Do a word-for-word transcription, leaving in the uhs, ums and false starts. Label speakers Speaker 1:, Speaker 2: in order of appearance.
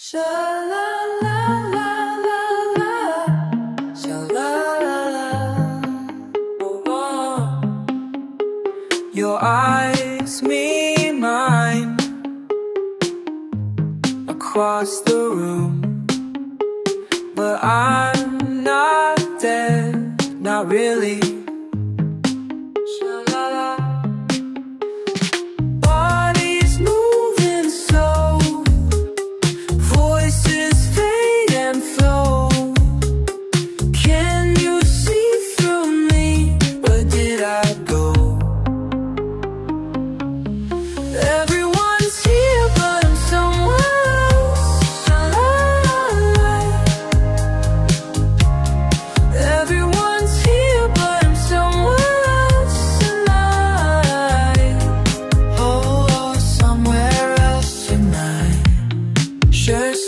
Speaker 1: Sha la la la la la, sha la la la. Oh, oh. Your eyes meet mine across the room, but I'm not there, not really. Sha la la. Bodies moving slow, voices fade and flow. Can you see through me? Where did I go? Everyone's here, but I'm somewhere else. Sha la la la. Everyone's here, but I'm somewhere else tonight. Oh, somewhere else tonight. Sure.